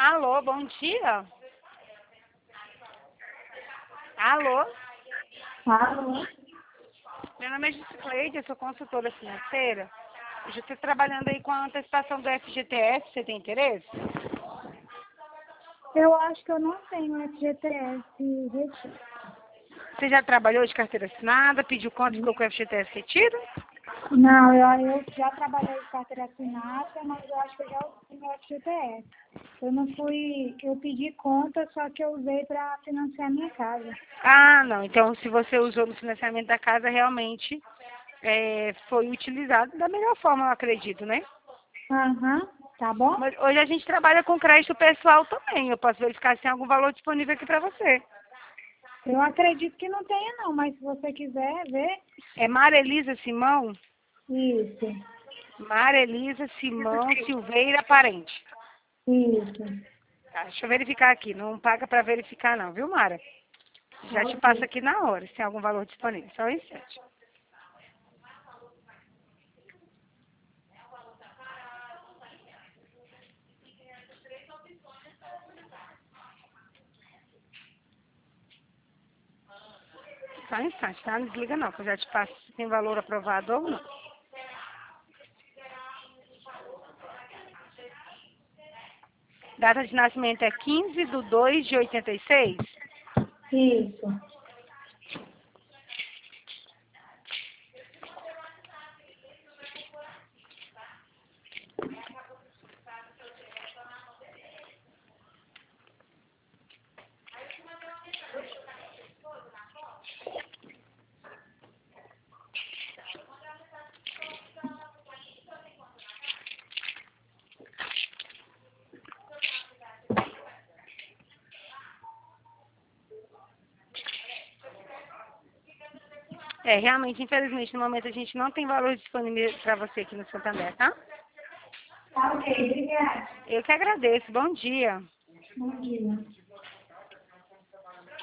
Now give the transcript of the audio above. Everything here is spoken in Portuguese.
Alô, bom dia. Alô, Alô? meu nome é Giscleide, eu sou consultora financeira. Eu já estou trabalhando aí com a antecipação do FGTS, você tem interesse? Eu acho que eu não tenho FGTS retido. Você já trabalhou de carteira assinada, pediu conta e ficou com o FGTS retiro? Não, eu já trabalhei de carteira assinada, mas eu acho que eu já usei meu FGTS. Eu não fui, eu pedi conta, só que eu usei para financiar minha casa. Ah, não. Então, se você usou no financiamento da casa, realmente foi utilizado da melhor forma, eu acredito, né? Aham, tá bom? Mas hoje a gente trabalha com crédito pessoal também. Eu posso verificar se tem algum valor disponível aqui para você. Eu acredito que não tenha não, mas se você quiser ver, É Marelisa Simão? isso, Marelisa Simão Silveira Parente. isso. Tá, deixa eu verificar aqui. Não paga para verificar não, viu, Mara? Já te passo Ok. aqui na hora, se tem algum valor disponível. Só um instante. Só um instante, tá? Não desliga não, que eu já te passo se tem valor aprovado ou não. Data de nascimento é 15/2/86. Isso. Realmente, infelizmente, no momento a gente não tem valor disponível para você aqui no Santander, tá? Tá ok, obrigada. Eu que agradeço. Bom dia. Bom dia.